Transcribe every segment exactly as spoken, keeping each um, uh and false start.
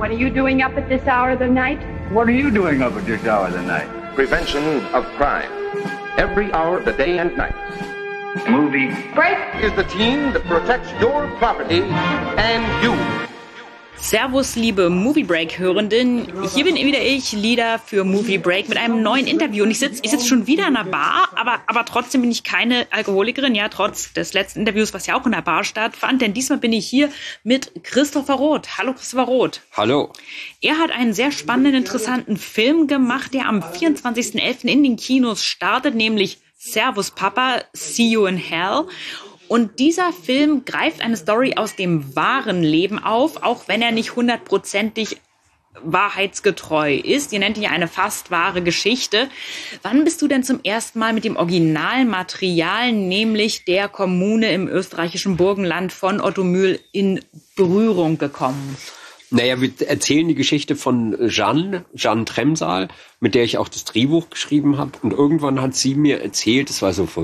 What are you doing up at this hour of the night? What are you doing up at this hour of the night? Prevention of crime. Every hour of the day and night. Movie Break is the team that protects your property and you. Servus, liebe Movie Break-Hörenden. Hier bin wieder ich, Lida für Movie Break mit einem neuen Interview. Und ich sitze ich sitz schon wieder in einer Bar, aber, aber trotzdem bin ich keine Alkoholikerin, ja, trotz des letzten Interviews, was ja auch in der Bar stattfand. Denn diesmal bin ich hier mit Christopher Roth. Hallo, Christopher Roth. Hallo. Er hat einen sehr spannenden, interessanten Film gemacht, der am vierundzwanzigsten elften in den Kinos startet, nämlich Servus Papa, See You in Hell. Und dieser Film greift eine Story aus dem wahren Leben auf, auch wenn er nicht hundertprozentig wahrheitsgetreu ist. Ihr nennt ihn ja eine fast wahre Geschichte. Wann bist du denn zum ersten Mal mit dem Originalmaterial, nämlich der Kommune im österreichischen Burgenland von Otto Mühl, in Berührung gekommen? Naja, wir erzählen die Geschichte von Jeanne, Jeanne Tremsal, mit der ich auch das Drehbuch geschrieben habe. Und irgendwann hat sie mir erzählt, das war so vor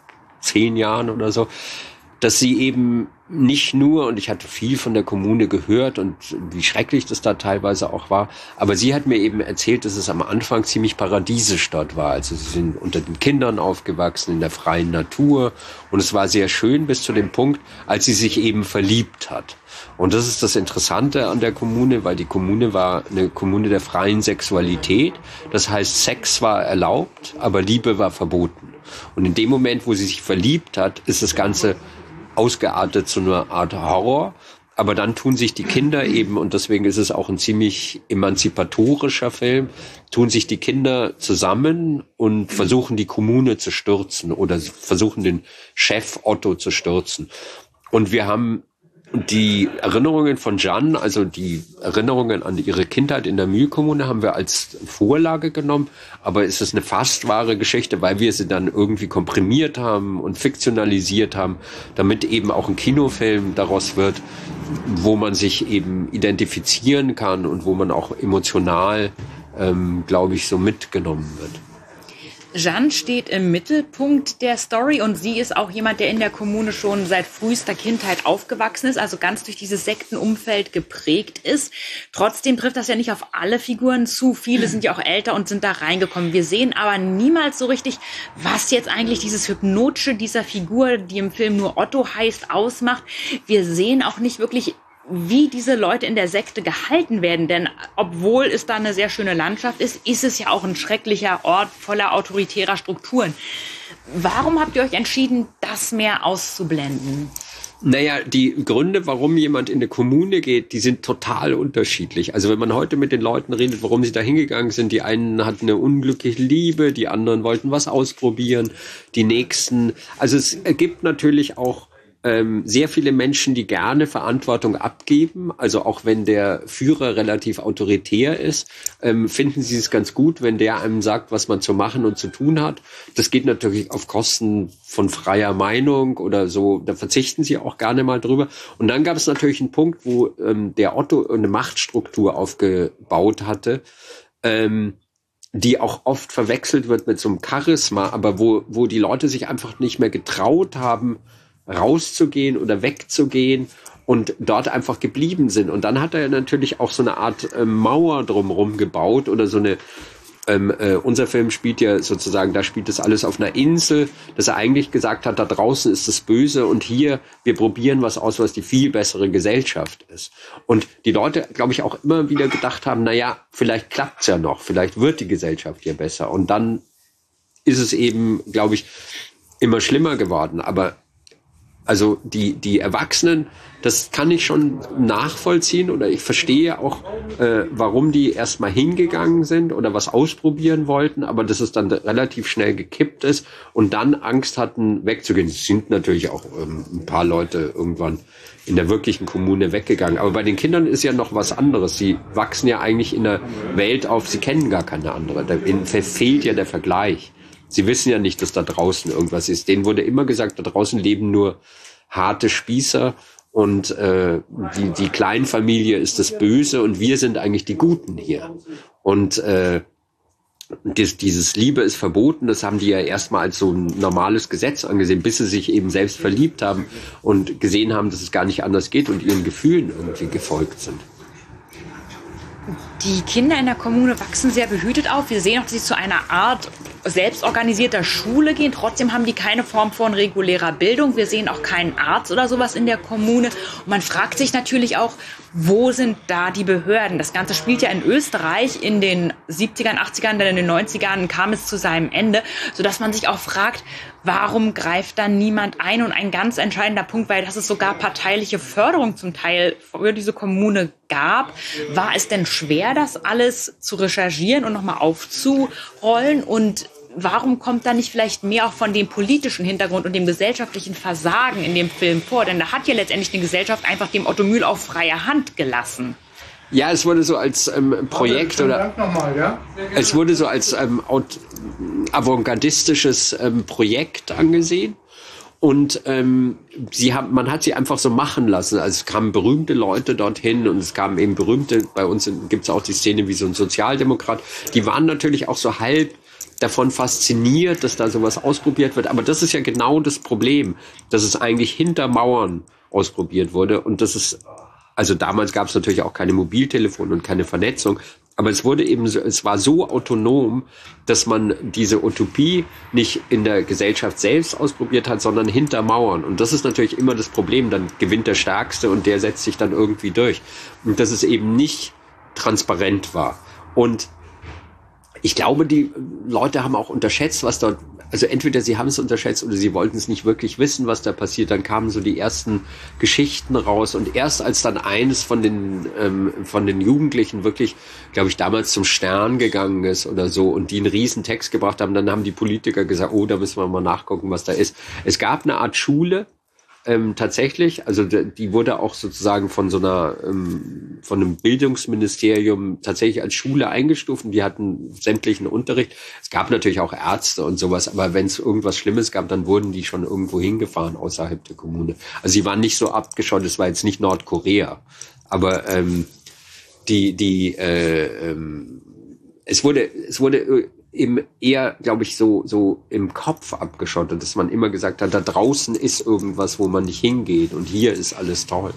zehn Jahren oder so, dass sie eben nicht nur, und ich hatte viel von der Kommune gehört und wie schrecklich das da teilweise auch war, aber sie hat mir eben erzählt, dass es am Anfang ziemlich paradiesisch dort war. Also sie sind unter den Kindern aufgewachsen, in der freien Natur, und es war sehr schön bis zu dem Punkt, als sie sich eben verliebt hat. Und das ist das Interessante an der Kommune, weil die Kommune war eine Kommune der freien Sexualität. Das heißt, Sex war erlaubt, aber Liebe war verboten. Und in dem Moment, wo sie sich verliebt hat, ist das Ganze ausgeartet zu einer Art Horror. Aber dann tun sich die Kinder eben, und deswegen ist es auch ein ziemlich emanzipatorischer Film, tun sich die Kinder zusammen und versuchen, die Kommune zu stürzen oder versuchen, den Chef Otto zu stürzen. Und wir haben die Erinnerungen von Jeanne, also die Erinnerungen an ihre Kindheit in der Mühlkommune, haben wir als Vorlage genommen. Aber es ist eine fast wahre Geschichte, weil wir sie dann irgendwie komprimiert haben und fiktionalisiert haben, damit eben auch ein Kinofilm daraus wird, wo man sich eben identifizieren kann und wo man auch emotional, ähm, glaube ich, so mitgenommen wird. Jeanne steht im Mittelpunkt der Story und sie ist auch jemand, der in der Kommune schon seit frühester Kindheit aufgewachsen ist, also ganz durch dieses Sektenumfeld geprägt ist. Trotzdem trifft das ja nicht auf alle Figuren zu. Viele sind ja auch älter und sind da reingekommen. Wir sehen aber niemals so richtig, was jetzt eigentlich dieses Hypnotische dieser Figur, die im Film nur Otto heißt, ausmacht. Wir sehen auch nicht wirklich, wie diese Leute in der Sekte gehalten werden. Denn obwohl es da eine sehr schöne Landschaft ist, ist es ja auch ein schrecklicher Ort voller autoritärer Strukturen. Warum habt ihr euch entschieden, das mehr auszublenden? Naja, die Gründe, warum jemand in eine Kommune geht, die sind total unterschiedlich. Also wenn man heute mit den Leuten redet, warum sie da hingegangen sind, die einen hatten eine unglückliche Liebe, die anderen wollten was ausprobieren, die nächsten. Also es gibt natürlich auch Ähm, sehr viele Menschen, die gerne Verantwortung abgeben, also auch wenn der Führer relativ autoritär ist, ähm, finden sie es ganz gut, wenn der einem sagt, was man zu machen und zu tun hat. Das geht natürlich auf Kosten von freier Meinung oder so, da verzichten sie auch gerne mal drüber. Und dann gab es natürlich einen Punkt, wo ähm, der Otto eine Machtstruktur aufgebaut hatte, ähm, die auch oft verwechselt wird mit so einem Charisma, aber wo, wo die Leute sich einfach nicht mehr getraut haben, rauszugehen oder wegzugehen und dort einfach geblieben sind. Und dann hat er natürlich auch so eine Art äh, Mauer drumherum gebaut oder so eine, ähm, äh, unser Film spielt ja sozusagen, da spielt das alles auf einer Insel, dass er eigentlich gesagt hat, da draußen ist das Böse und hier, wir probieren was aus, was die viel bessere Gesellschaft ist. Und die Leute, glaube ich, auch immer wieder gedacht haben, na ja, vielleicht klappt's ja noch, vielleicht wird die Gesellschaft hier besser. Und dann ist es eben, glaube ich, immer schlimmer geworden. Aber also die die Erwachsenen, das kann ich schon nachvollziehen oder ich verstehe auch, äh, warum die erstmal hingegangen sind oder was ausprobieren wollten, aber dass es dann relativ schnell gekippt ist und dann Angst hatten, wegzugehen. Es sind natürlich auch ähm, ein paar Leute irgendwann in der wirklichen Kommune weggegangen. Aber bei den Kindern ist ja noch was anderes. Sie wachsen ja eigentlich in einer Welt auf, sie kennen gar keine andere. Da fehlt ja der Vergleich. Sie wissen ja nicht, dass da draußen irgendwas ist. Denen wurde immer gesagt, da draußen leben nur harte Spießer und äh, die, die Kleinfamilie ist das Böse und wir sind eigentlich die Guten hier. Und äh, dies, dieses Liebe ist verboten, das haben die ja erstmal als so ein normales Gesetz angesehen, bis sie sich eben selbst verliebt haben und gesehen haben, dass es gar nicht anders geht und ihren Gefühlen irgendwie gefolgt sind. Die Kinder in der Kommune wachsen sehr behütet auf. Wir sehen auch, dass sie zu einer Art selbstorganisierter Schule gehen. Trotzdem haben die keine Form von regulärer Bildung. Wir sehen auch keinen Arzt oder sowas in der Kommune. Und man fragt sich natürlich auch, wo sind da die Behörden? Das Ganze spielt ja in Österreich. In den siebzigern, achtzigern, dann in den neunzigern kam es zu seinem Ende, sodass man sich auch fragt, warum greift da niemand ein? Und ein ganz entscheidender Punkt, weil dass es sogar parteiliche Förderung zum Teil für diese Kommune gab. War es denn schwer, das alles zu recherchieren und nochmal aufzurollen? Und warum kommt da nicht vielleicht mehr auch von dem politischen Hintergrund und dem gesellschaftlichen Versagen in dem Film vor? Denn da hat ja letztendlich die Gesellschaft einfach dem Otto Mühl auf freie Hand gelassen. Ja, es wurde so als ähm, Projekt oder nochmal, ja? Es wurde so als ähm, avantgardistisches ähm, Projekt angesehen. Und ähm, sie haben, man hat sie einfach so machen lassen. Also es kamen berühmte Leute dorthin und es kamen eben berühmte, bei uns gibt es auch die Szene wie so ein Sozialdemokrat, die waren natürlich auch so halb davon fasziniert, dass da sowas ausprobiert wird. Aber das ist ja genau das Problem, dass es eigentlich hinter Mauern ausprobiert wurde. Und das ist, also damals gab es natürlich auch keine Mobiltelefone und keine Vernetzung. Aber es wurde eben, so, es war so autonom, dass man diese Utopie nicht in der Gesellschaft selbst ausprobiert hat, sondern hinter Mauern. Und das ist natürlich immer das Problem. Dann gewinnt der Stärkste und der setzt sich dann irgendwie durch. Und dass es eben nicht transparent war. Und ich glaube, die Leute haben auch unterschätzt, was dort, also entweder sie haben es unterschätzt oder sie wollten es nicht wirklich wissen, was da passiert. Dann kamen so die ersten Geschichten raus und erst als dann eines von den ähm, von den Jugendlichen wirklich, glaube ich, damals zum Stern gegangen ist oder so und die einen riesen Text gebracht haben, dann haben die Politiker gesagt, oh, da müssen wir mal nachgucken, was da ist. Es gab eine Art Schule, Ähm, tatsächlich, also die wurde auch sozusagen von so einer, ähm, von einem Bildungsministerium tatsächlich als Schule eingestuft und die hatten sämtlichen Unterricht. Es gab natürlich auch Ärzte und sowas, aber wenn es irgendwas Schlimmes gab, dann wurden die schon irgendwo hingefahren außerhalb der Kommune. Also sie waren nicht so abgeschottet, es war jetzt nicht Nordkorea, aber ähm, die, die, äh, ähm, es wurde, es wurde eben eher, glaube ich, so so im Kopf abgeschottet, dass man immer gesagt hat, da draußen ist irgendwas, wo man nicht hingeht und hier ist alles toll.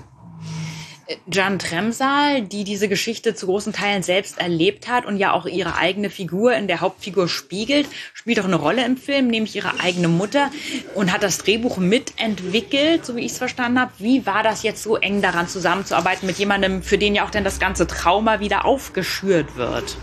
Jan Tremsal, die diese Geschichte zu großen Teilen selbst erlebt hat und ja auch ihre eigene Figur in der Hauptfigur spiegelt, spielt auch eine Rolle im Film, nämlich ihre eigene Mutter und hat das Drehbuch mitentwickelt, so wie ich es verstanden habe. Wie war das jetzt so eng daran zusammenzuarbeiten mit jemandem, für den ja auch dann das ganze Trauma wieder aufgeschürt wird?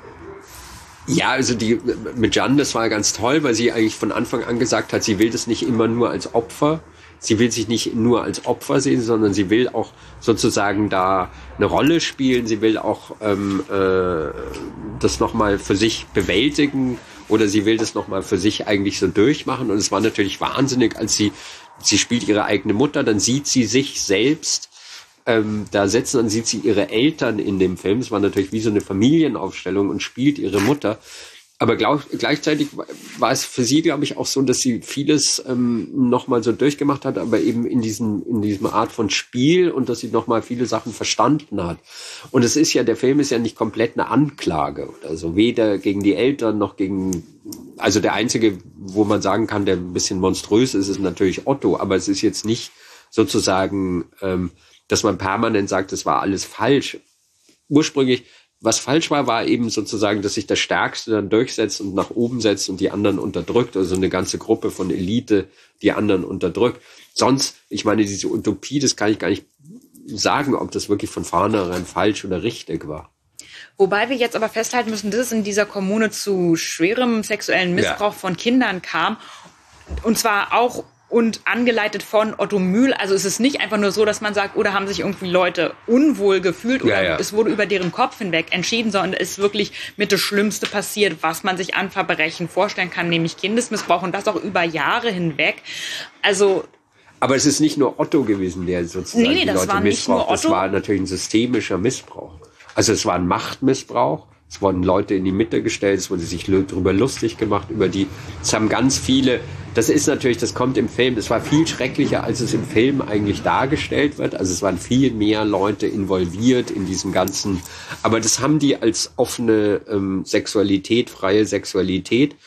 Ja, also die mit Jan, das war ganz toll, weil sie eigentlich von Anfang an gesagt hat, sie will das nicht immer nur als Opfer, sie will sich nicht nur als Opfer sehen, sondern sie will auch sozusagen da eine Rolle spielen, sie will auch ähm, äh, das nochmal für sich bewältigen oder sie will das nochmal für sich eigentlich so durchmachen und es war natürlich wahnsinnig, als sie, sie spielt ihre eigene Mutter, dann sieht sie sich selbst Ähm, da setzen, dann sieht sie ihre Eltern in dem Film. Es war natürlich wie so eine Familienaufstellung und spielt ihre Mutter. Aber glaub, gleichzeitig war es für sie, glaube ich, auch so, dass sie vieles ähm, nochmal so durchgemacht hat, aber eben in diesem, in diesem Art von Spiel und dass sie nochmal viele Sachen verstanden hat. Und es ist ja, der Film ist ja nicht komplett eine Anklage oder so. Weder gegen die Eltern noch gegen, also der einzige, wo man sagen kann, der ein bisschen monströs ist, ist natürlich Otto. Aber es ist jetzt nicht sozusagen, ähm, dass man permanent sagt, das war alles falsch. Ursprünglich, was falsch war, war eben sozusagen, dass sich der Stärkste dann durchsetzt und nach oben setzt und die anderen unterdrückt. Also eine ganze Gruppe von Elite, die anderen unterdrückt. Sonst, ich meine, diese Utopie, das kann ich gar nicht sagen, ob das wirklich von vornherein falsch oder richtig war. Wobei wir jetzt aber festhalten müssen, dass es in dieser Kommune zu schwerem sexuellen Missbrauch ja. von Kindern kam. Und zwar auch und angeleitet von Otto Mühl. Also es ist nicht einfach nur so, dass man sagt, oder haben sich irgendwie Leute unwohl gefühlt oder ja, ja. es wurde über deren Kopf hinweg entschieden, sondern es ist wirklich mit das Schlimmste passiert, was man sich an Verbrechen vorstellen kann, nämlich Kindesmissbrauch und das auch über Jahre hinweg. Also aber es ist nicht nur Otto gewesen, der sozusagen nee, nee, die das Leute war nicht nur missbraucht. Otto. Das war natürlich ein systemischer Missbrauch. Also es war ein Machtmissbrauch. Es wurden Leute in die Mitte gestellt, es wurde sich darüber lustig gemacht, über die, es haben ganz viele, das ist natürlich, das kommt im Film, es war viel schrecklicher, als es im Film eigentlich dargestellt wird, also es waren viel mehr Leute involviert in diesem ganzen, aber das haben die als offene ähm, Sexualität, freie Sexualität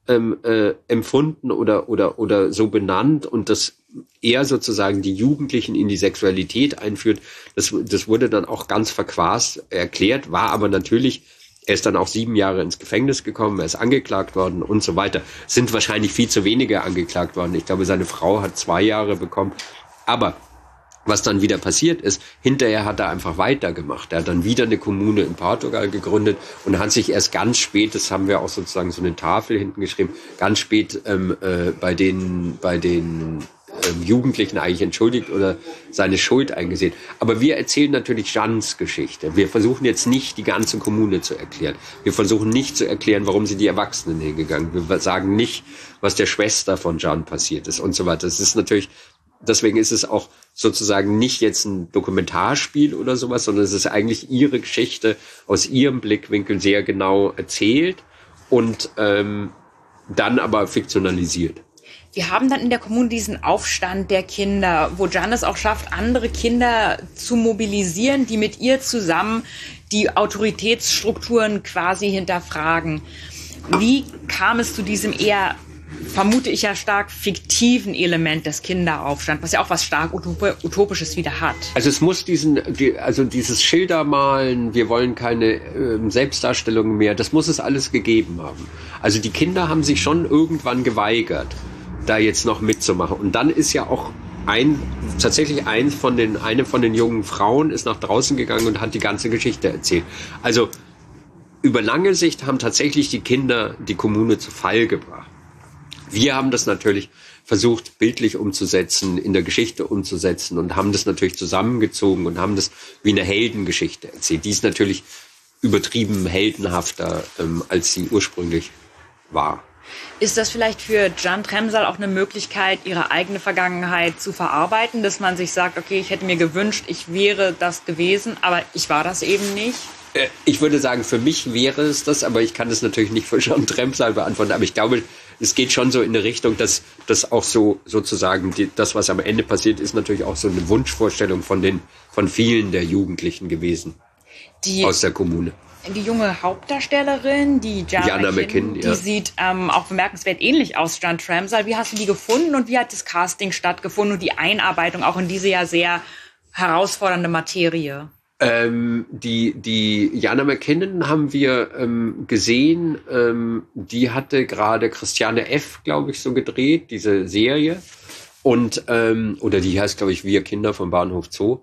ähm, äh, empfunden oder, oder, oder so benannt und das eher sozusagen die Jugendlichen in die Sexualität einführt. Das, das wurde dann auch ganz verquast erklärt, war aber natürlich, er ist dann auch sieben Jahre ins Gefängnis gekommen, er ist angeklagt worden und so weiter. Es sind wahrscheinlich viel zu wenige angeklagt worden. Ich glaube, seine Frau hat zwei Jahre bekommen. Aber was dann wieder passiert ist, hinterher hat er einfach weitergemacht. Er hat dann wieder eine Kommune in Portugal gegründet und hat sich erst ganz spät, das haben wir auch sozusagen so eine Tafel hinten geschrieben, ganz spät ähm, äh, bei den, bei den ähm, Jugendlichen eigentlich entschuldigt oder seine Schuld eingesehen. Aber wir erzählen natürlich Jeannes Geschichte. Wir versuchen jetzt nicht, die ganze Kommune zu erklären. Wir versuchen nicht zu erklären, warum sind die Erwachsenen hingegangen. Wir sagen nicht, was der Schwester von Jeanne passiert ist und so weiter. Das ist natürlich, deswegen ist es auch sozusagen nicht jetzt ein Dokumentarspiel oder sowas, sondern es ist eigentlich ihre Geschichte aus ihrem Blickwinkel sehr genau erzählt und ähm, dann aber fiktionalisiert. Wir haben dann in der Kommune diesen Aufstand der Kinder, wo Jeanne es auch schafft, andere Kinder zu mobilisieren, die mit ihr zusammen die Autoritätsstrukturen quasi hinterfragen. Wie kam es zu diesem eher, vermute ich ja stark, fiktiven Element des Kinderaufstands, was ja auch was stark Utopisches wieder hat? Also es muss diesen, die, also dieses Schildermalen, wir wollen keine äh, Selbstdarstellung mehr, das muss es alles gegeben haben. Also die Kinder haben sich schon irgendwann geweigert, da jetzt noch mitzumachen. Und dann ist ja auch ein, tatsächlich ein von den, eine von den jungen Frauen ist nach draußen gegangen und hat die ganze Geschichte erzählt. Also über lange Sicht haben tatsächlich die Kinder die Kommune zu Fall gebracht. Wir haben das natürlich versucht, bildlich umzusetzen, in der Geschichte umzusetzen und haben das natürlich zusammengezogen und haben das wie eine Heldengeschichte erzählt. Die ist natürlich übertrieben heldenhafter, ähm, als sie ursprünglich war. Ist das vielleicht für Jeanne Tremsal auch eine Möglichkeit, ihre eigene Vergangenheit zu verarbeiten, dass man sich sagt, okay, ich hätte mir gewünscht, ich wäre das gewesen, aber ich war das eben nicht? Ich würde sagen, für mich wäre es das, aber ich kann das natürlich nicht für Jeanne Tremsal beantworten. Aber ich glaube, es geht schon so in eine Richtung, dass das auch so sozusagen die, das, was am Ende passiert, ist natürlich auch so eine Wunschvorstellung von den von vielen der Jugendlichen gewesen die, aus der Kommune. Die junge Hauptdarstellerin, die Jana McKinn, die ja. sieht ähm, auch bemerkenswert ähnlich aus Jeanne Tremsal. Wie hast du die gefunden und wie hat das Casting stattgefunden und die Einarbeitung auch in diese ja sehr herausfordernde Materie? Ähm, die, die Jana McKinnon haben wir ähm, gesehen, ähm, die hatte gerade Christiane F., glaube ich, so gedreht, diese Serie. Und, ähm, oder die heißt, glaube ich, Wir Kinder vom Bahnhof Zoo.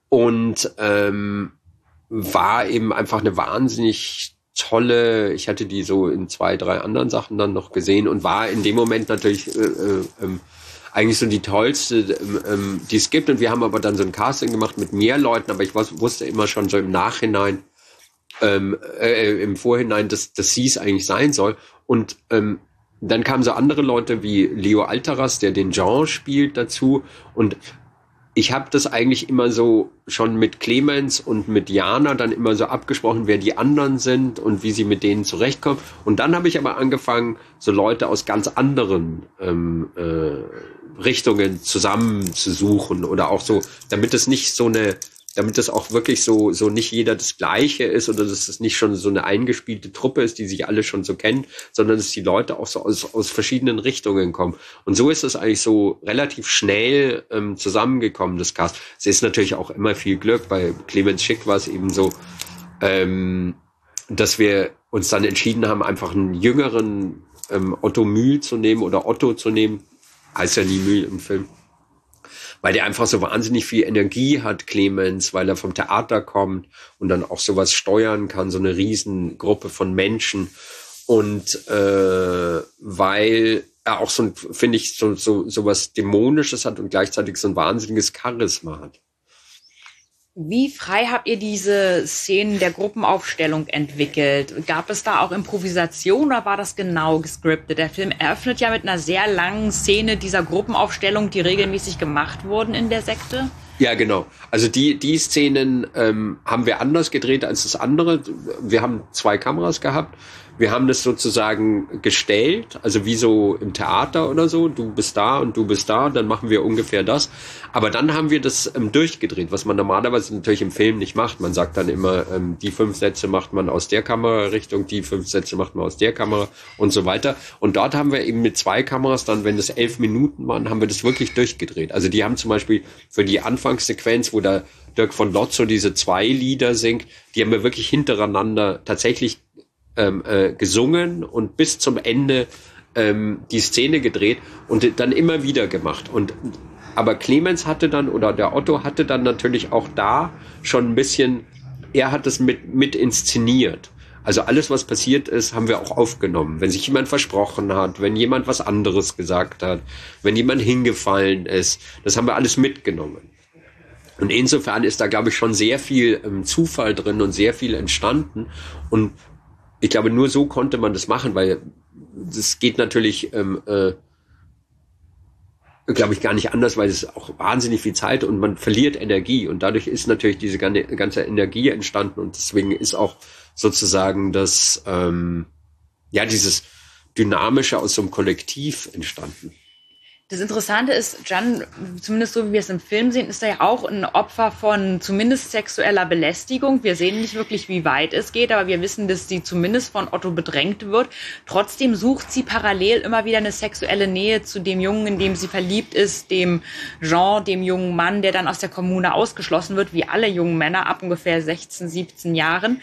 Und ähm, war eben einfach eine wahnsinnig tolle, ich hatte die so in zwei, drei anderen Sachen dann noch gesehen und war in dem Moment natürlich äh, äh, ähm, eigentlich so die tollste, ähm, die es gibt. Und wir haben aber dann so ein Casting gemacht mit mehr Leuten, aber ich wusste immer schon so im Nachhinein, ähm, äh, im Vorhinein, dass, dass sie es eigentlich sein soll. Und ähm, dann kamen so andere Leute wie Leo Altaras, der den Jean spielt, dazu. Und ich habe das eigentlich immer so schon mit Clemens und mit Jana dann immer so abgesprochen, wer die anderen sind und wie sie mit denen zurechtkommen. Und dann habe ich aber angefangen, so Leute aus ganz anderen ähm, äh, Richtungen zusammenzusuchen oder auch so, damit es nicht so eine, damit es auch wirklich so so nicht jeder das Gleiche ist oder dass es nicht schon so eine eingespielte Truppe ist, die sich alle schon so kennen, sondern dass die Leute auch so aus aus verschiedenen Richtungen kommen. Und so ist es eigentlich so relativ schnell ähm, zusammengekommen, das Cast. Es ist natürlich auch immer viel Glück. Bei Clemens Schick war es eben so, ähm, dass wir uns dann entschieden haben, einfach einen jüngeren ähm, Otto Mühl zu nehmen oder Otto zu nehmen. Heißt ja nie Mühl im Film. Weil der einfach so wahnsinnig viel Energie hat, Clemens, weil er vom Theater kommt und dann auch sowas steuern kann, so eine Riesengruppe von Menschen. Und äh, weil er auch so, finde ich, so, so, so was Dämonisches hat und gleichzeitig so ein wahnsinniges Charisma hat. Wie frei habt ihr diese Szenen der Gruppenaufstellung entwickelt? Gab es da auch Improvisation oder war das genau gescriptet? Der Film eröffnet ja mit einer sehr langen Szene dieser Gruppenaufstellung, die regelmäßig gemacht wurden in der Sekte. Ja, genau. Also die, die Szenen ähm, haben wir anders gedreht als das andere. Wir haben zwei Kameras gehabt. Wir haben das sozusagen gestellt, also wie so im Theater oder so. Du bist da und du bist da, dann machen wir ungefähr das. Aber dann haben wir das ähm, durchgedreht, was man normalerweise natürlich im Film nicht macht. Man sagt dann immer, ähm, die fünf Sätze macht man aus der Kamerarichtung, die fünf Sätze macht man aus der Kamera und so weiter. Und dort haben wir eben mit zwei Kameras dann, wenn das elf Minuten waren, haben wir das wirklich durchgedreht. Also die haben zum Beispiel für die Anfangssequenz, wo da Dirk von Lotzo diese zwei Lieder singt, die haben wir wirklich hintereinander tatsächlich ähm, äh, gesungen und bis zum Ende ähm, die Szene gedreht und dann immer wieder gemacht. Und aber Clemens hatte dann, oder der Otto hatte dann natürlich auch da schon ein bisschen, er hat es mit, mit inszeniert. Also alles, was passiert ist, haben wir auch aufgenommen. Wenn sich jemand versprochen hat, wenn jemand was anderes gesagt hat, wenn jemand hingefallen ist, das haben wir alles mitgenommen. Und insofern ist da, glaube ich, schon sehr viel ähm, Zufall drin und sehr viel entstanden. Und ich glaube, nur so konnte man das machen, weil das geht natürlich, ähm, äh, glaube ich, gar nicht anders, weil es auch wahnsinnig viel Zeit und man verliert Energie. Und dadurch ist natürlich diese ganze Energie entstanden. Und deswegen ist auch sozusagen das, ähm, ja, dieses Dynamische aus so einem Kollektiv entstanden. Das Interessante ist, Can, zumindest so wie wir es im Film sehen, ist er ja auch ein Opfer von zumindest sexueller Belästigung. Wir sehen nicht wirklich, wie weit es geht, aber wir wissen, dass sie zumindest von Otto bedrängt wird. Trotzdem sucht sie parallel immer wieder eine sexuelle Nähe zu dem Jungen, in dem sie verliebt ist, dem Jean, dem jungen Mann, der dann aus der Kommune ausgeschlossen wird, wie alle jungen Männer ab ungefähr sechzehn, siebzehn Jahren.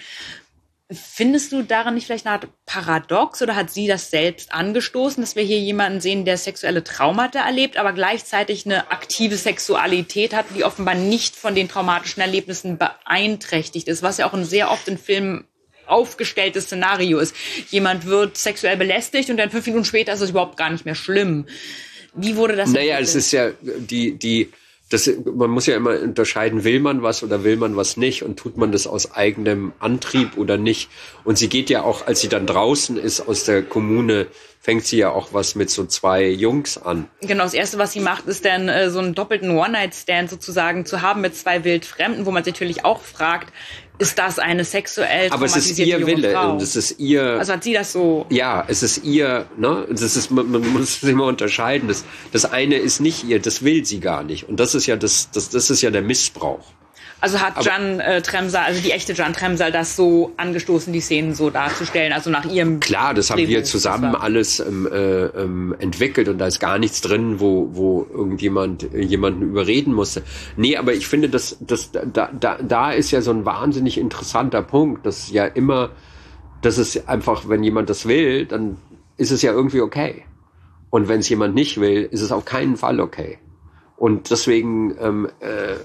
Findest du daran nicht vielleicht eine Art Paradox oder hat sie das selbst angestoßen, dass wir hier jemanden sehen, der sexuelle Traumata erlebt, aber gleichzeitig eine aktive Sexualität hat, die offenbar nicht von den traumatischen Erlebnissen beeinträchtigt ist, was ja auch ein sehr oft in Filmen aufgestelltes Szenario ist. Jemand wird sexuell belästigt und dann fünf Minuten später ist es überhaupt gar nicht mehr schlimm. Wie wurde das? Naja, es ist ja die, die, das, man muss ja immer unterscheiden, will man was oder will man was nicht und tut man das aus eigenem Antrieb oder nicht. Und sie geht ja auch, als sie dann draußen ist aus der Kommune, fängt sie ja auch was mit so zwei Jungs an. Genau, das Erste, was sie macht, ist dann äh, so einen doppelten One-Night-Stand sozusagen zu haben mit zwei Wildfremden, wo man sich natürlich auch fragt, ist das eine sexuell aber es ist traumatisierte ihr Wille Frau? und es ist ihr. Also hat sie das so? Ja, es ist ihr. Ne, das ist man, man muss es immer unterscheiden. Das, das eine ist nicht ihr, das will sie gar nicht und das ist ja das, das, das ist ja der Missbrauch. Also hat aber Can äh, Tremsal, also die echte Can Tremsal, das so angestoßen, die Szenen so darzustellen, also nach ihrem Klar, das haben Drehbuch, wir zusammen alles ähm, äh, ähm, entwickelt und da ist gar nichts drin, wo wo irgendjemand äh, jemanden überreden musste. Nee, aber ich finde, dass das da da da ist ja so ein wahnsinnig interessanter Punkt, dass ja immer, dass es einfach, wenn jemand das will, dann ist es ja irgendwie okay. Und wenn es jemand nicht will, ist es auf keinen Fall okay. Und deswegen ähm, äh,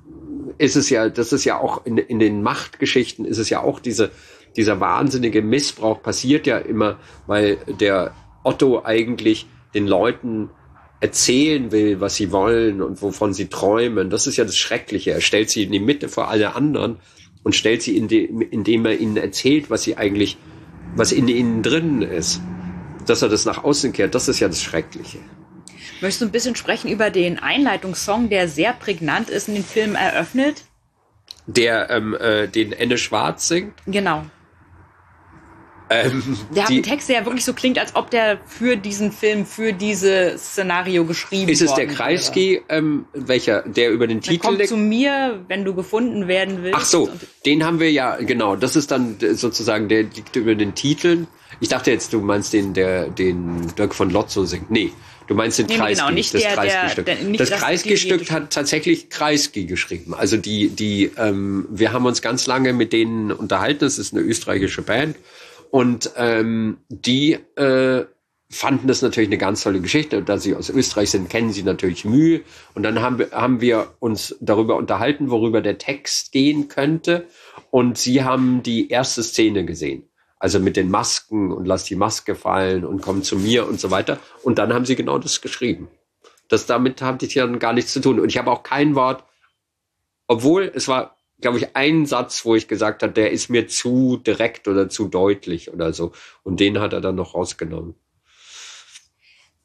ist es ja, das ist ja auch in, in den Machtgeschichten ist es ja auch diese, dieser wahnsinnige Missbrauch passiert ja immer, weil der Otto eigentlich den Leuten erzählen will, was sie wollen und wovon sie träumen. Das ist ja das Schreckliche. Er stellt sie in die Mitte vor alle anderen und stellt sie, in die, indem er ihnen erzählt, was sie eigentlich, was in ihnen drin ist. Dass er das nach außen kehrt, das ist ja das Schreckliche. Möchtest du ein bisschen sprechen über den Einleitungssong, der sehr prägnant ist und den Film eröffnet? Der, ähm, äh, den Enne Schwarz singt? Genau. Ähm, der hat die, einen Text, der ja wirklich so klingt, als ob der für diesen Film, für dieses Szenario geschrieben worden ist es der Kreisky, ähm, welcher, der über den der Titel... kommt zu mir, wenn du gefunden werden willst. Ach so, den haben wir ja, genau, das ist dann sozusagen, der liegt über den Titeln. Ich dachte jetzt, du meinst den, der den Dirk von Lotzo singt. Nee. Du meinst den nee, Kreisky, genau, nicht das der, Kreisky-Stück. Der, der, nicht das das Kreisky-Stück hat tatsächlich Kreisky geschrieben. Also die, die, ähm, wir haben uns ganz lange mit denen unterhalten. Das ist eine österreichische Band und ähm, die äh, fanden das natürlich eine ganz tolle Geschichte. Und da sie aus Österreich sind, kennen sie natürlich Mühe. Und dann haben wir, haben wir uns darüber unterhalten, worüber der Text gehen könnte. Und sie haben die erste Szene gesehen. Also mit den Masken und lass die Maske fallen und komm zu mir und so weiter. Und dann haben sie genau das geschrieben. Das damit hatte ich dann gar nichts zu tun. Und ich habe auch kein Wort, obwohl es war, glaube ich, ein Satz, wo ich gesagt habe, der ist mir zu direkt oder zu deutlich oder so. Und den hat er dann noch rausgenommen.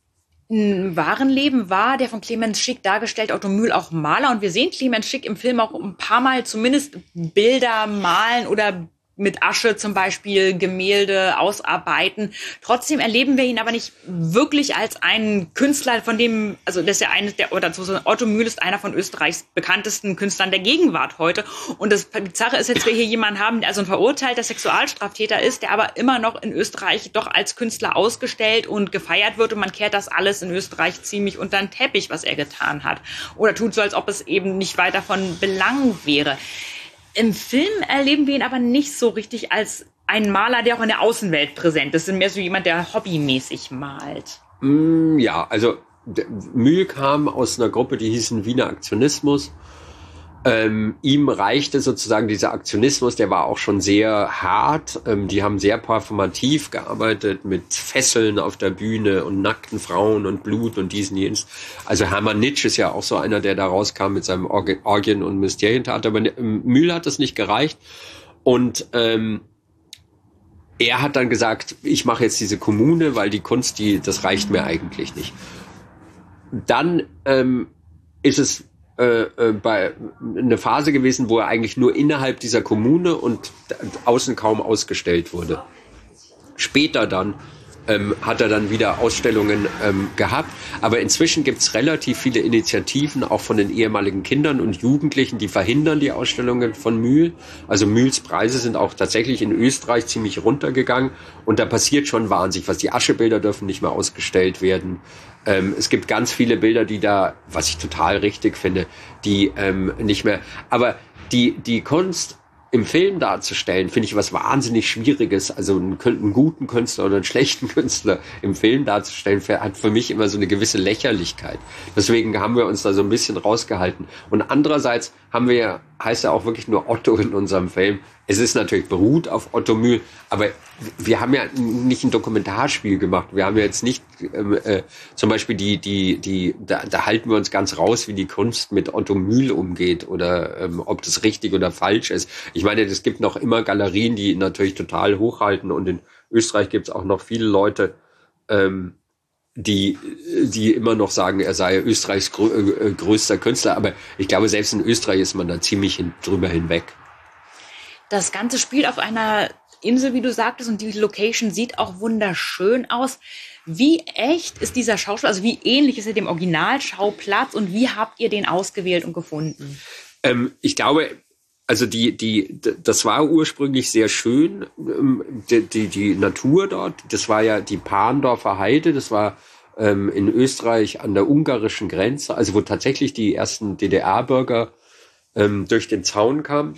Im wahren Leben war der von Clemens Schick dargestellt Otto Mühl auch Maler. Und wir sehen Clemens Schick im Film auch ein paar Mal zumindest Bilder malen oder mit Asche zum Beispiel Gemälde ausarbeiten. Trotzdem erleben wir ihn aber nicht wirklich als einen Künstler, von dem, also das ist ja eines der, oder so, Otto Mühl ist einer von Österreichs bekanntesten Künstlern der Gegenwart heute. Und das, die Sache ist jetzt, wir hier jemanden haben, der also ein verurteilter Sexualstraftäter ist, der aber immer noch in Österreich doch als Künstler ausgestellt und gefeiert wird. Und man kehrt das alles in Österreich ziemlich unter den Teppich, was er getan hat. Oder tut so, als ob es eben nicht weiter von Belang wäre. Im Film erleben wir ihn aber nicht so richtig als einen Maler, der auch in der Außenwelt präsent ist. Mehr so jemand, der hobbymäßig malt. Mm, ja, also Mühl kam aus einer Gruppe, die hießen Wiener Aktionismus. Ähm, ihm reichte sozusagen dieser Aktionismus, der war auch schon sehr hart. Ähm, die haben sehr performativ gearbeitet mit Fesseln auf der Bühne und nackten Frauen und Blut und diesen jenes. Also Hermann Nitsch ist ja auch so einer, der da rauskam mit seinem Org- Orgien- und Mysterientheater. Aber ähm, Mühl hat das nicht gereicht. Und ähm, er hat dann gesagt, ich mache jetzt diese Kommune, weil die Kunst, die das reicht mir eigentlich nicht. Dann ähm, ist es Äh, äh, bei eine Phase gewesen, wo er eigentlich nur innerhalb dieser Kommune und außen kaum ausgestellt wurde. Später dann ähm, hat er dann wieder Ausstellungen ähm, gehabt, aber inzwischen gibt's relativ viele Initiativen, auch von den ehemaligen Kindern und Jugendlichen, die verhindern die Ausstellungen von Mühl. Also Mühls Preise sind auch tatsächlich in Österreich ziemlich runtergegangen und da passiert schon wahnsinnig was. Die Aschebilder dürfen nicht mehr ausgestellt werden. Ähm, es gibt ganz viele Bilder, die da, was ich total richtig finde, die ähm, nicht mehr, aber die, die Kunst im Film darzustellen, finde ich was wahnsinnig Schwieriges. Also einen, einen guten Künstler oder einen schlechten Künstler im Film darzustellen, hat für mich immer so eine gewisse Lächerlichkeit. Deswegen haben wir uns da so ein bisschen rausgehalten. Und andererseits haben wir ja, heißt ja auch wirklich nur Otto in unserem Film. Es ist natürlich beruht auf Otto Mühl, aber wir haben ja nicht ein Dokumentarspiel gemacht. Wir haben ja jetzt nicht ähm, äh, zum Beispiel die, die, die, da, da halten wir uns ganz raus, wie die Kunst mit Otto Mühl umgeht oder ähm, ob das richtig oder falsch ist. Ich meine, es gibt noch immer Galerien, die ihn natürlich total hochhalten und in Österreich gibt es auch noch viele Leute, ähm, die, die immer noch sagen, er sei Österreichs grö- äh, größter Künstler. Aber ich glaube, selbst in Österreich ist man da ziemlich hin, drüber hinweg. Das Ganze spielt auf einer Insel, wie du sagtest, und die Location sieht auch wunderschön aus. Wie echt ist dieser Schauspieler, also wie ähnlich ist er dem Originalschauplatz und wie habt ihr den ausgewählt und gefunden? Ähm, ich glaube, also die, die, das war ursprünglich sehr schön, die, die, die Natur dort. Das war ja die Parndorfer Heide, das war ähm, in Österreich an der ungarischen Grenze, also wo tatsächlich die ersten D D R-Bürger ähm, durch den Zaun kamen.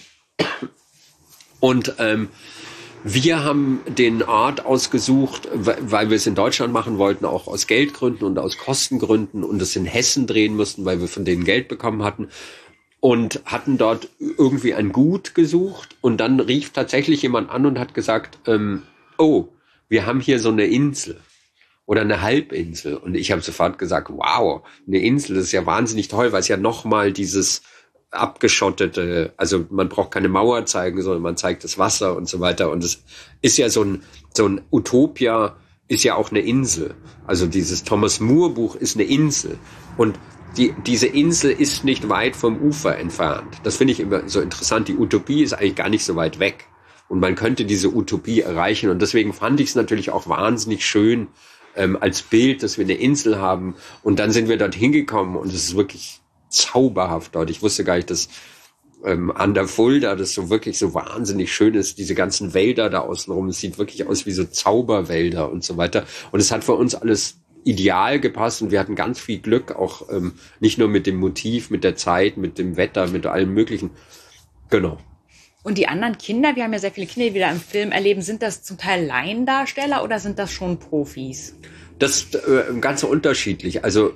Und ähm, wir haben den Ort ausgesucht, weil wir es in Deutschland machen wollten, auch aus Geldgründen und aus Kostengründen und es in Hessen drehen mussten, weil wir von denen Geld bekommen hatten und hatten dort irgendwie ein Gut gesucht und dann rief tatsächlich jemand an und hat gesagt, ähm, oh, wir haben hier so eine Insel oder eine Halbinsel und ich habe sofort gesagt, wow, eine Insel, das ist ja wahnsinnig toll, weil es ja nochmal dieses abgeschottete, also man braucht keine Mauer zeigen, sondern man zeigt das Wasser und so weiter. Und es ist ja so ein, so ein Utopia ist ja auch eine Insel. Also dieses Thomas Moore Buch ist eine Insel. Und die, diese Insel ist nicht weit vom Ufer entfernt. Das finde ich immer so interessant. Die Utopie ist eigentlich gar nicht so weit weg. Und man könnte diese Utopie erreichen. Und deswegen fand ich es natürlich auch wahnsinnig schön ähm, als Bild, dass wir eine Insel haben. Und dann sind wir dort hingekommen und es ist wirklich zauberhaft dort. Ich wusste gar nicht, dass ähm, an der Fulda das so wirklich so wahnsinnig schön ist. Diese ganzen Wälder da außenrum. Es sieht wirklich aus wie so Zauberwälder und so weiter. Und es hat für uns alles ideal gepasst und wir hatten ganz viel Glück, auch ähm, nicht nur mit dem Motiv, mit der Zeit, mit dem Wetter, mit allem Möglichen. Genau. Und die anderen Kinder, wir haben ja sehr viele Kinder, die wir da im Film erleben, sind das zum Teil Laiendarsteller oder sind das schon Profis? Das ist äh, ganz unterschiedlich. Also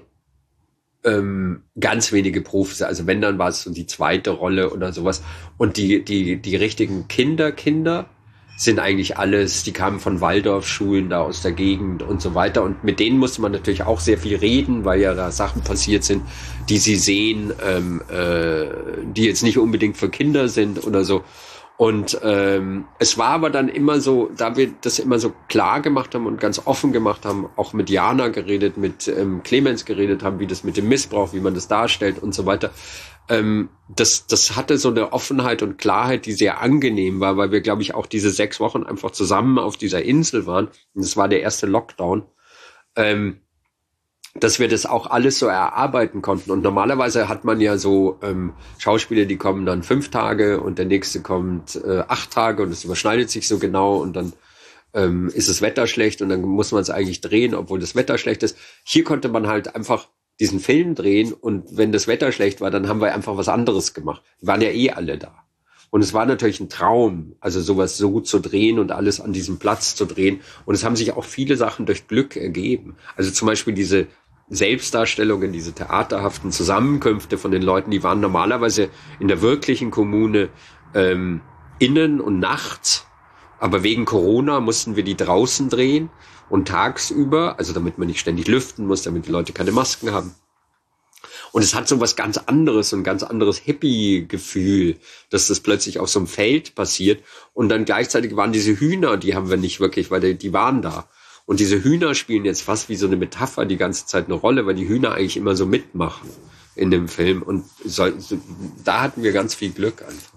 ähm, ganz wenige Profis. Also wenn, dann war es so die zweite Rolle oder sowas. Und die die die richtigen Kinder, Kinder sind eigentlich alles, die kamen von Waldorfschulen da aus der Gegend und so weiter. Und mit denen musste man natürlich auch sehr viel reden, weil ja da Sachen passiert sind, die sie sehen, ähm, äh, die jetzt nicht unbedingt für Kinder sind oder so. Und ähm, es war aber dann immer so, da wir das immer so klar gemacht haben und ganz offen gemacht haben, auch mit Jana geredet, mit ähm, Clemens geredet haben, wie das mit dem Missbrauch, wie man das darstellt und so weiter. Ähm, das, das hatte so eine Offenheit und Klarheit, die sehr angenehm war, weil wir, glaube ich, auch diese sechs Wochen einfach zusammen auf dieser Insel waren. Und das war der erste Lockdown. Ähm, dass wir das auch alles so erarbeiten konnten. Und normalerweise hat man ja so ähm, Schauspieler, die kommen dann fünf Tage und der nächste kommt äh, acht Tage und es überschneidet sich so genau und dann ähm, ist das Wetter schlecht und dann muss man es eigentlich drehen, obwohl das Wetter schlecht ist. Hier konnte man halt einfach diesen Film drehen und wenn das Wetter schlecht war, dann haben wir einfach was anderes gemacht. Wir waren ja eh alle da. Und es war natürlich ein Traum, also sowas so zu drehen und alles an diesem Platz zu drehen. Und es haben sich auch viele Sachen durch Glück ergeben. Also zum Beispiel diese Selbstdarstellungen, diese theaterhaften Zusammenkünfte von den Leuten, die waren normalerweise in der wirklichen Kommune ähm, innen und nachts. Aber wegen Corona mussten wir die draußen drehen und tagsüber, also damit man nicht ständig lüften muss, damit die Leute keine Masken haben. Und es hat so was ganz anderes, so ein ganz anderes Hippie-Gefühl, dass das plötzlich auf so einem Feld passiert. Und dann gleichzeitig waren diese Hühner, die haben wir nicht wirklich, weil die, die waren da. Und diese Hühner spielen jetzt fast wie so eine Metapher die ganze Zeit eine Rolle, weil die Hühner eigentlich immer so mitmachen in dem Film. Und so, so, da hatten wir ganz viel Glück einfach.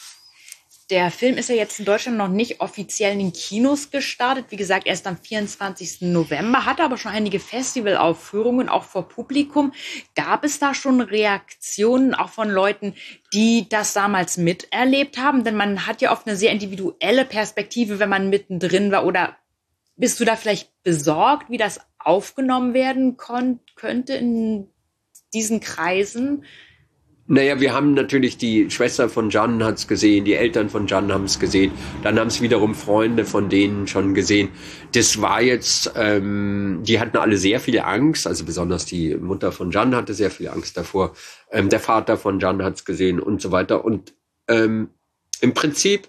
Der Film ist ja jetzt in Deutschland noch nicht offiziell in den Kinos gestartet. Wie gesagt, erst am vierundzwanzigsten November, hatte aber schon einige Festivalaufführungen, auch vor Publikum. Gab es da schon Reaktionen, auch von Leuten, die das damals miterlebt haben? Denn man hat ja oft eine sehr individuelle Perspektive, wenn man mittendrin war. Oder bist du da vielleicht besorgt, wie das aufgenommen werden kon- könnte in diesen Kreisen? Naja, wir haben natürlich, die Schwester von Can hat's gesehen, die Eltern von Can haben es gesehen, dann haben es wiederum Freunde von denen schon gesehen. Das war jetzt, ähm, die hatten alle sehr viel Angst, also besonders die Mutter von Can hatte sehr viel Angst davor, ähm, der Vater von Can hat's gesehen und so weiter. Und ähm, im Prinzip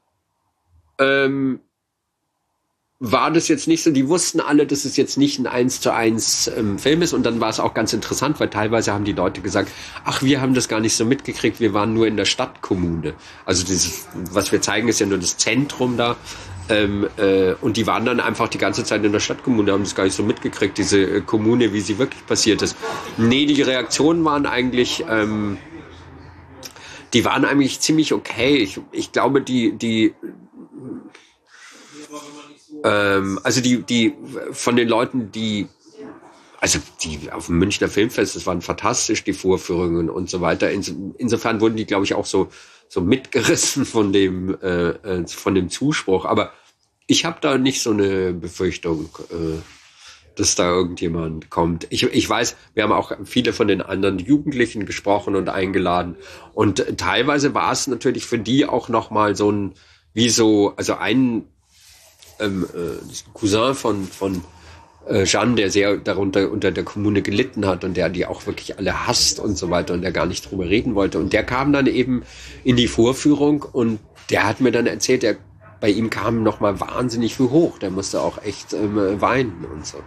ähm, war das jetzt nicht so, die wussten alle, dass es jetzt nicht ein eins zu eins ähm, Film ist und dann war es auch ganz interessant, weil teilweise haben die Leute gesagt, ach, wir haben das gar nicht so mitgekriegt, wir waren nur in der Stadtkommune. Also dieses, was wir zeigen, ist ja nur das Zentrum da ähm, äh, und die waren dann einfach die ganze Zeit in der Stadtkommune, haben das gar nicht so mitgekriegt, diese äh, Kommune, wie sie wirklich passiert ist. Nee, die Reaktionen waren eigentlich, ähm, die waren eigentlich ziemlich okay. Ich, ich glaube, die, die Ähm, also die, die von den Leuten, die, also die auf dem Münchner Filmfest, das waren fantastisch, die Vorführungen und so weiter. In, insofern wurden die, glaube ich, auch so so mitgerissen von dem äh, von dem Zuspruch. Aber ich habe da nicht so eine Befürchtung, äh, dass da irgendjemand kommt. Ich, ich weiß, wir haben auch viele von den anderen Jugendlichen gesprochen und eingeladen. Und teilweise war es natürlich für die auch nochmal so ein, wie so, also ein Ähm, äh, Cousin von von äh, Can, der sehr darunter unter der Kommune gelitten hat und der die auch wirklich alle hasst und so weiter und der gar nicht drüber reden wollte. Und der kam dann eben in die Vorführung und der hat mir dann erzählt, der, bei ihm kam nochmal wahnsinnig viel hoch. Der musste auch echt ähm, weinen und so.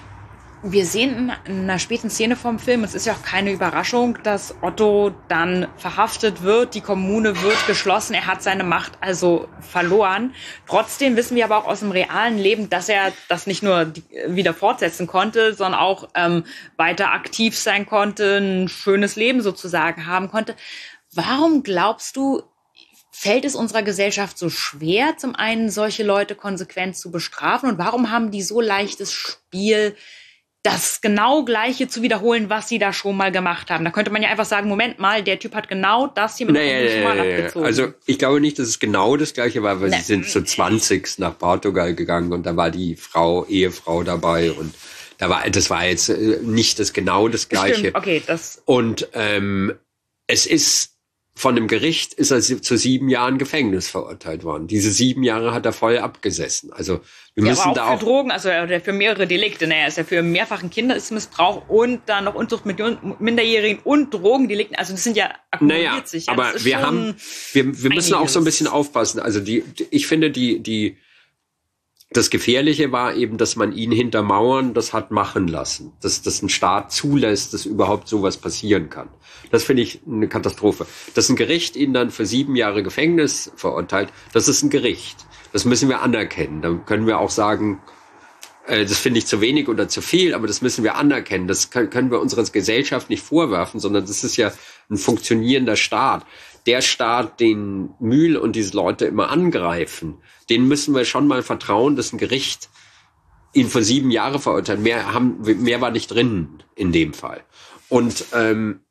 Wir sehen in einer späten Szene vom Film, es ist ja auch keine Überraschung, dass Otto dann verhaftet wird, die Kommune wird geschlossen, er hat seine Macht also verloren. Trotzdem wissen wir aber auch aus dem realen Leben, dass er das nicht nur wieder fortsetzen konnte, sondern auch ähm, weiter aktiv sein konnte, ein schönes Leben sozusagen haben konnte. Warum glaubst du, fällt es unserer Gesellschaft so schwer, zum einen solche Leute konsequent zu bestrafen und warum haben die so leichtes Spiel, das genau Gleiche zu wiederholen, was sie da schon mal gemacht haben? Da könnte man ja einfach sagen, Moment mal, der Typ hat genau das hier mit naja, dem schon mal abgezogen. Also ich glaube nicht, dass es genau das Gleiche war, weil nee. sie sind zu zwanzig nach Portugal gegangen und da war die Frau, Ehefrau dabei und da war, das war jetzt nicht das genau das Gleiche. Stimmt, okay, das. Und ähm, es ist von dem Gericht ist er zu sieben Jahren Gefängnis verurteilt worden. Diese sieben Jahre hat er voll abgesessen. Also wir ja, müssen aber auch da für auch Drogen, also für mehrere Delikte. Naja, ist ja für mehrfachen Kindesmissbrauch und dann noch Unzucht mit Minderjährigen und Drogendelikten. Also das sind ja akkumuliert naja, sich. Ja, aber wir haben, wir, wir müssen auch so ein bisschen aufpassen. Also die, ich finde die die Das Gefährliche war eben, dass man ihn hinter Mauern das hat machen lassen. Dass das ein Staat zulässt, dass überhaupt sowas passieren kann. Das finde ich eine Katastrophe. Dass ein Gericht ihn dann für sieben Jahre Gefängnis verurteilt, das ist ein Gericht. Das müssen wir anerkennen. Da können wir auch sagen, äh, das finde ich zu wenig oder zu viel, aber das müssen wir anerkennen. Das können, können wir unserer Gesellschaft nicht vorwerfen, sondern das ist ja ein funktionierender Staat. Der Staat, den Mühl und diese Leute immer angreifen, den müssen wir schon mal vertrauen, dass ein Gericht ihn für sieben Jahre verurteilt. Mehr, haben, mehr war nicht drin in dem Fall. Und ähm,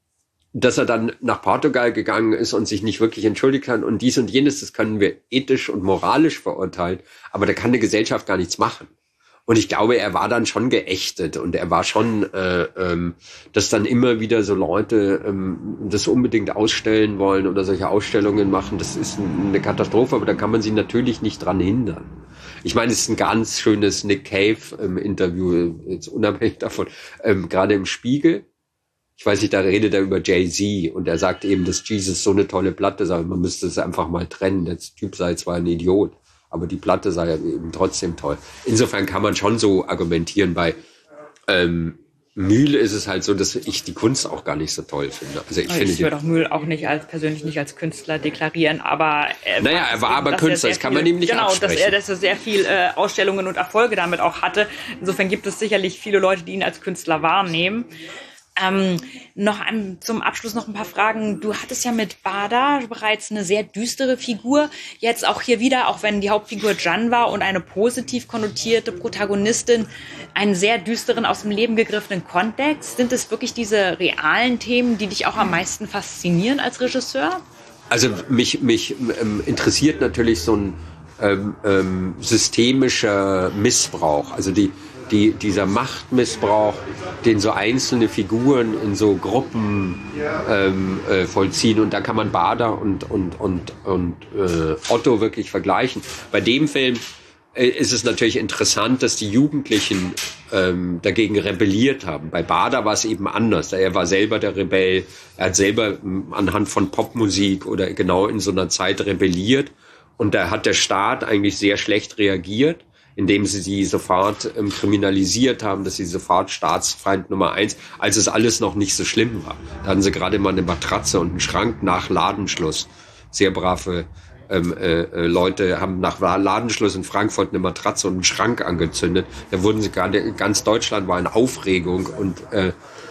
dass er dann nach Portugal gegangen ist und sich nicht wirklich entschuldigt hat und dies und jenes, das können wir ethisch und moralisch verurteilen, aber da kann eine Gesellschaft gar nichts machen. Und ich glaube, er war dann schon geächtet und er war schon, äh, ähm, dass dann immer wieder so Leute ähm, das unbedingt ausstellen wollen oder solche Ausstellungen machen. Das ist eine Katastrophe, aber da kann man sie natürlich nicht dran hindern. Ich meine, es ist ein ganz schönes Nick Cave-Interview, ähm, jetzt unabhängig davon, ähm, gerade im Spiegel. Ich weiß nicht, da redet er über Jay-Z und er sagt eben, dass Jesus so eine tolle Platte sei, man müsste es einfach mal trennen. Der Typ sei zwar ein Idiot, aber die Platte sei ja eben trotzdem toll. Insofern kann man schon so argumentieren. Bei ähm, Mühl ist es halt so, dass ich die Kunst auch gar nicht so toll finde. Also ich, ich würde auch Mühl auch nicht als persönlich nicht als Künstler deklarieren, aber äh, naja, er war aber Künstler, das kann man ihm nicht genau, absprechen. Genau, dass er, dass er sehr viel äh, Ausstellungen und Erfolge damit auch hatte. Insofern gibt es sicherlich viele Leute, die ihn als Künstler wahrnehmen. Ähm, noch ein, zum Abschluss noch ein paar Fragen. Du hattest ja mit Bada bereits eine sehr düstere Figur. Jetzt auch hier wieder, auch wenn die Hauptfigur Jan war und eine positiv konnotierte Protagonistin, einen sehr düsteren, aus dem Leben gegriffenen Kontext. Sind es wirklich diese realen Themen, die dich auch am meisten faszinieren als Regisseur? Also mich, mich ähm, interessiert natürlich so ein ähm, ähm, systemischer Missbrauch. Also die Die, dieser Machtmissbrauch, den so einzelne Figuren in so Gruppen ähm, äh, vollziehen. Und da kann man Bader und, und, und, und äh, Otto wirklich vergleichen. Bei dem Film äh, ist es natürlich interessant, dass die Jugendlichen ähm, dagegen rebelliert haben. Bei Bader war es eben anders. Er war selber der Rebell. Er hat selber ähm, anhand von Popmusik oder genau in so einer Zeit rebelliert. Und da hat der Staat eigentlich sehr schlecht reagiert, indem sie sie sofort ähm, kriminalisiert haben, dass sie sofort Staatsfeind Nummer eins, als es alles noch nicht so schlimm war. Da hatten sie gerade mal eine Matratze und einen Schrank nach Ladenschluss. Sehr brave ähm, äh, Leute haben nach Ladenschluss in Frankfurt eine Matratze und einen Schrank angezündet. Da wurden sie gerade, ganz Deutschland war in Aufregung. Und äh,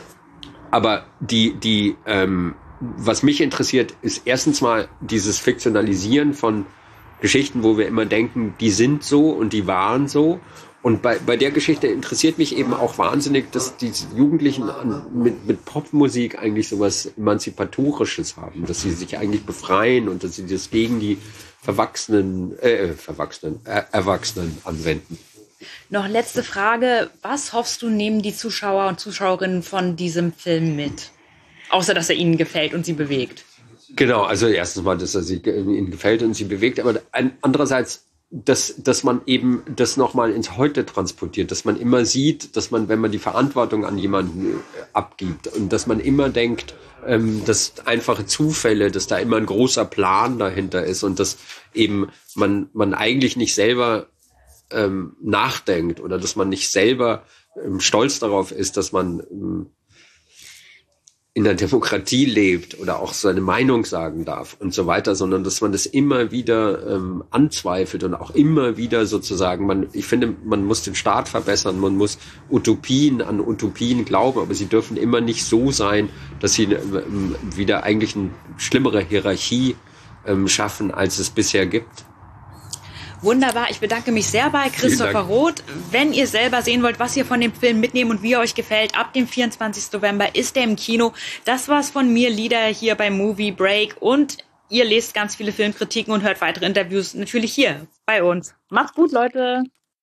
aber die, die, ähm, was mich interessiert, ist erstens mal dieses Fiktionalisieren von Geschichten, wo wir immer denken, die sind so und die waren so. Und bei, bei der Geschichte interessiert mich eben auch wahnsinnig, dass die Jugendlichen an, mit, mit Popmusik eigentlich sowas Emanzipatorisches haben, dass sie sich eigentlich befreien und dass sie das gegen die Verwachsenen, äh, Verwachsenen, äh, Erwachsenen anwenden. Noch letzte Frage. Was hoffst du, nehmen die Zuschauer und Zuschauerinnen von diesem Film mit? Außer, dass er ihnen gefällt und sie bewegt. Genau, also erstens mal, dass er sie, ihnen gefällt und sie bewegt, aber andererseits, dass, dass man eben das nochmal ins Heute transportiert, dass man immer sieht, dass man, wenn man die Verantwortung an jemanden abgibt und dass man immer denkt, ähm, dass einfache Zufälle, dass da immer ein großer Plan dahinter ist und dass eben man, man eigentlich nicht selber ähm, nachdenkt oder dass man nicht selber ähm, stolz darauf ist, dass man ähm, in der Demokratie lebt oder auch seine Meinung sagen darf und so weiter, sondern dass man das immer wieder ähm, anzweifelt und auch immer wieder sozusagen, man, ich finde, man muss den Staat verbessern, man muss Utopien an Utopien glauben, aber sie dürfen immer nicht so sein, dass sie ähm, wieder eigentlich eine schlimmere Hierarchie ähm, schaffen, als es bisher gibt. Wunderbar, ich bedanke mich sehr bei Christopher Roth. Wenn ihr selber sehen wollt, was ihr von dem Film mitnehmt und wie er euch gefällt, ab dem vierundzwanzigsten November ist er im Kino. Das war's von mir, Lieder, hier bei Movie Break. Und ihr lest ganz viele Filmkritiken und hört weitere Interviews natürlich hier bei uns. Macht's gut, Leute!